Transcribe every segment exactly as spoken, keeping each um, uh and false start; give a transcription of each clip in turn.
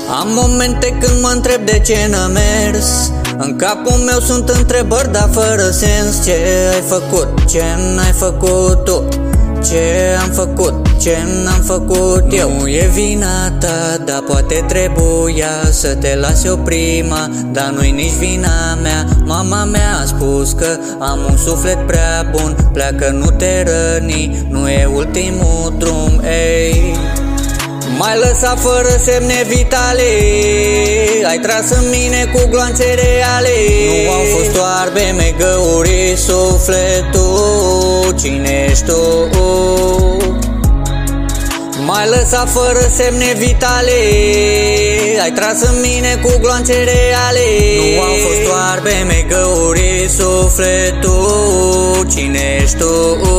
Am momente când mă întreb de ce n-am mers. În capul meu sunt întrebări, dar fără sens. Ce ai făcut, ce n-ai făcut tu? Ce am făcut, ce n-am făcut eu? Nu e vina ta, dar poate trebuia să te las eu prima. Dar nu-i nici vina mea. Mama mea a spus că am un suflet prea bun. Pleacă, nu te răni, nu e ultimul drum, ei. M-ai lăsat fără semne vitale, ai tras în mine cu gloanțe reale. Nu au fost doar bemegăuri, sufletul, cine ești tu? M-ai lăsat fără semne vitale, ai tras în mine cu gloanțe reale. Nu au fost doar bemegăuri, sufletul, cine ești tu?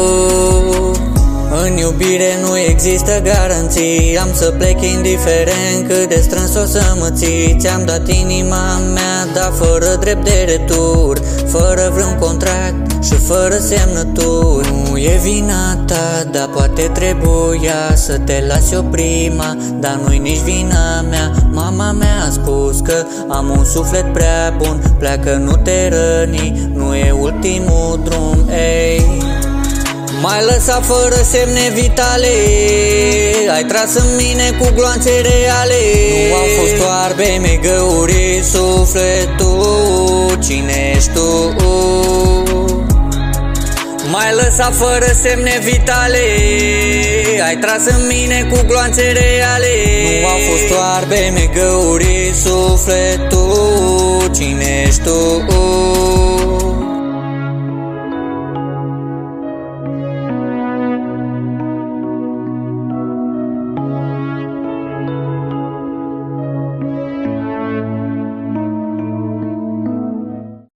În iubire nu există garanții, am să plec indiferent cât de strâns o să mă ții. Ți-am dat inima mea, dar fără drept de retur, fără vreun contract și fără semnături. Nu e vina ta, dar poate trebuia să te las eu prima. Dar nu-i nici vina mea. Mama mea a spus că am un suflet prea bun. Pleacă, nu te răni, nu e ultimul drum, ei. M-ai lăsat fără semne vitale, ai tras în mine cu gloanțe reale. Nu au fost doar bemegăuri, sufletul, cine ești tu? M-ai lăsat fără semne vitale, ai tras în mine cu gloanțe reale. Nu au fost doar bemegăuri, sufletul, cine ești tu?